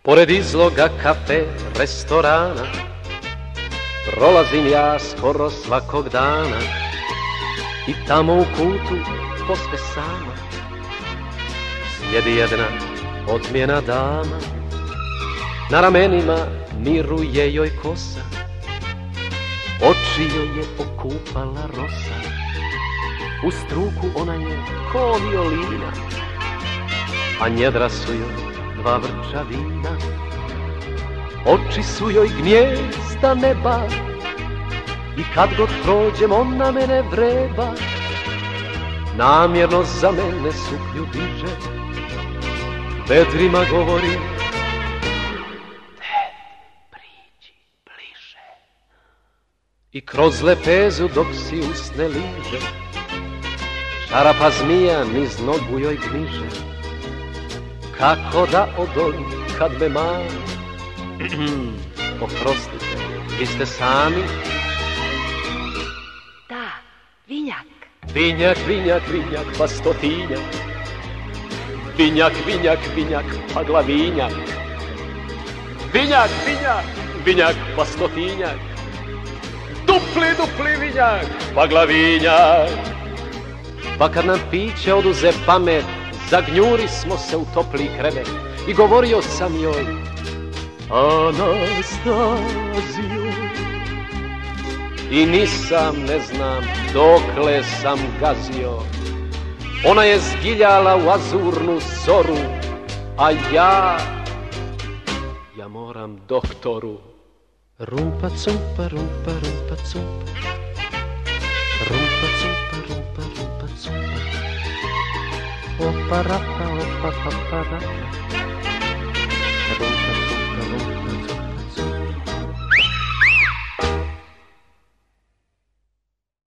Pored izloga kafe, restorana, prolazim ja skoro svakog dana i tamo u kutu posve sama sjedi jedna odmjena dama. Na ramenima miruje joj kosa, oči joj je okupala rosa, u struku ona je ko violina, a njedra su joj dva vrča vina. Oči su joj gnijezda neba i kad god prođem ona mene vreba. Namjerno za mene suklju diže, vedrima govori: Ted, priđi bliže. I kroz lepezu dok si usne liže, čarapa zmija niz nogu joj gniže. Kako da odolim kad me mani? Oprostite, vi ste sami? Da, vinjak. Vinjak, vinjak, vinjak, pa stotinjak. Vinjak, vinjak, vinjak, pa glavinjak. Vinjak, vinjak, vinjak, pa stotinjak. Dupli, dupli vinjak, pa glavinjak. Pa kad nam piće oduze pamet, zagnjuri smo se u topli krevet i govorio sam joj: Anastazio. I nisam, ne znam, dokle sam gazio. Ona je zgiljala u azurnu zoru, a ja moram doktoru. Rumpa cumpa, rumpa, rumpa cumpa. Rumpa cumpa, rumpa, rumpa cumpa. Opa rapa, opa pa pa rapa.